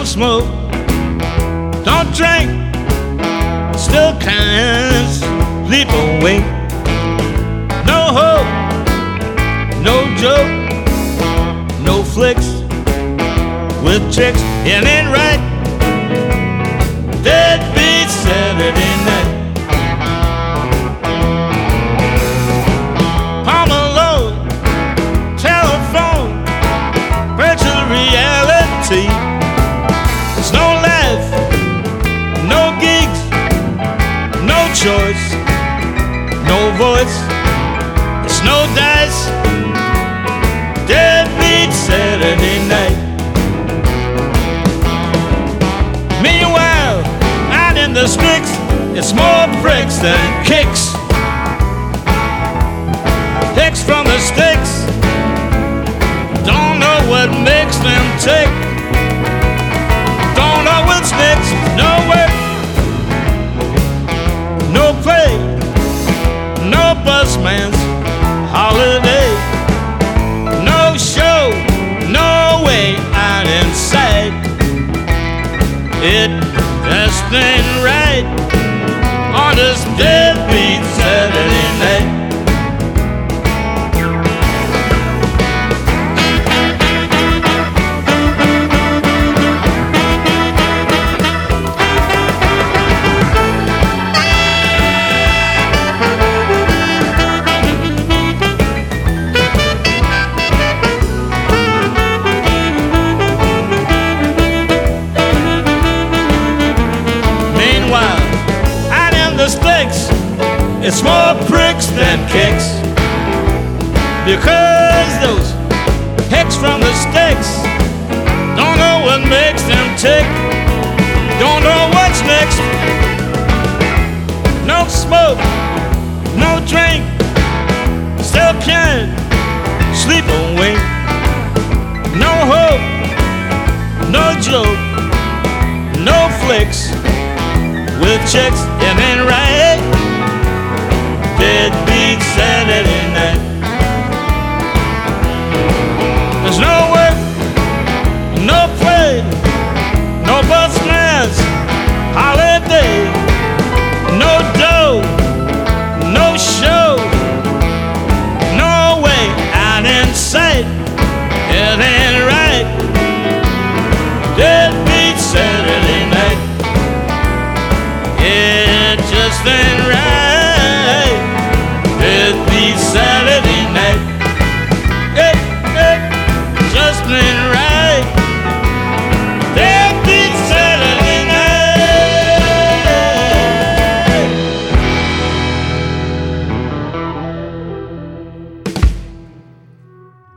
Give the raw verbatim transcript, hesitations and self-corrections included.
don't smoke, don't drink, still can't sleep away. No hope, no joke, no flicks with chicks, it ain't right. Deadbeat Saturday night. Home alone, telephone, virtual reality. There's no life, no gigs, no choice, no voice. It's no dice. Deadbeat Saturday night. Meanwhile, out in the sticks, it's more bricks than kicks. Hicks from the sticks, don't know what makes them tick. Don't know what sticks, no work, no play, no busman's holiday, no show, no way out inside. It just ain't right on this deadbeat Saturday night. It's more pricks than kicks, because those hicks from the sticks don't know what makes them tick, don't know what's next. No smoke, no drink, still can't sleep away. No hope, no joke, no flicks with chicks, it ain't right. Deadbeat Saturday night. There's no work, no play, no busman's holiday, no dough, no show, no way out in sight. It ain't right. Deadbeat Saturday night. It just ain't right. Deadbeat Saturday night. It, it just ain't right.